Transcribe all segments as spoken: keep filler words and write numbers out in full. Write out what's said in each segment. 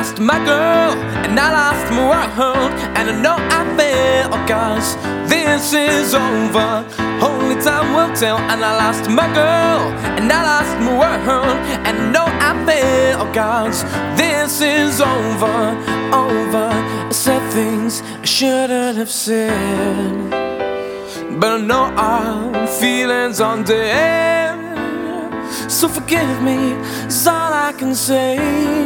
lost my girl, and I lost my world, and I know I failed, cause this is over. Only time will tell. And I lost my girl, and I lost my world, and I know I failed, cause this is over, over. I said things I shouldn't have said, but I know our feelings are dead. So forgive me, is all I can say.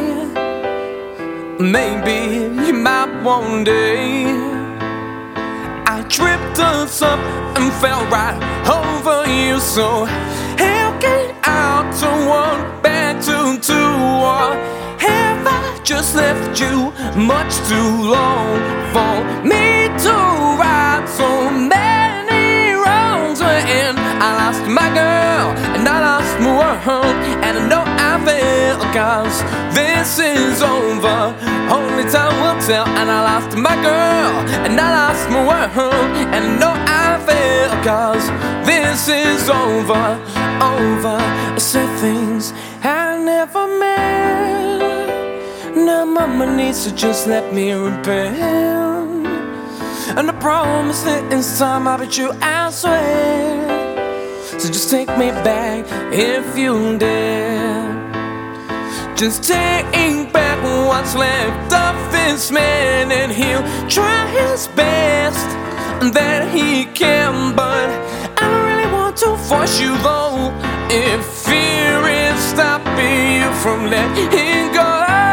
Maybe you might one day. I tripped us up and fell right over you. So help get out to one, back to two. Or have I just left you much too long for me to right so many wrongs? And I lost my girl, and I lost my world, and I know I failed, cause this is over. Only time will tell. And I lost my girl, and I lost my world, and I know I failed, cause this is over, over. I said things I never meant. Now mama needs to just let me repent, and I promise that this time I'll bet you I swear. So just take me back if you dare. Just take back what's left of this man, and he'll try his best that he can. But I don't really want to force you though, if fear is stopping you from letting go.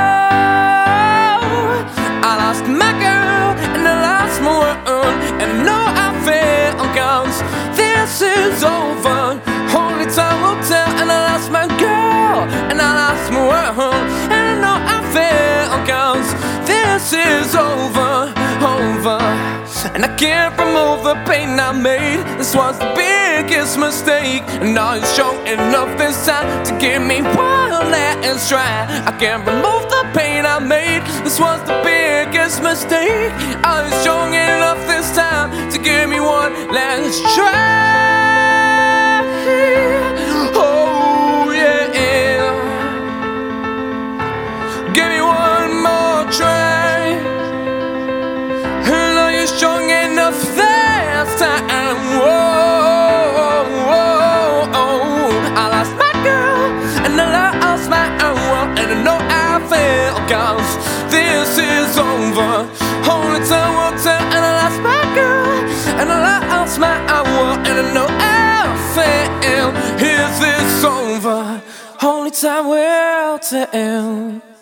I lost my girl, and I lost my world, and I know I failed, cause this is over. Only time will tell. And I lost my girl, and I lost my world, and I know I failed, cause this is over, over. And I can't remove the pain I made. This was the biggest mistake, and now you're strong enough this time to give me one last try. I can't remove the pain I made. This was the biggest mistake. I was strong enough this time to give me one last try. Oh yeah, give me one more try. And are you strong enough this time? Whoa, whoa, whoa. I lost my girl, and I lost my world, and I know I failed, cause this is over. Only time will tell. And I lost my girl, and I lost my world, and I know I failed. Is this over? Only time will tell.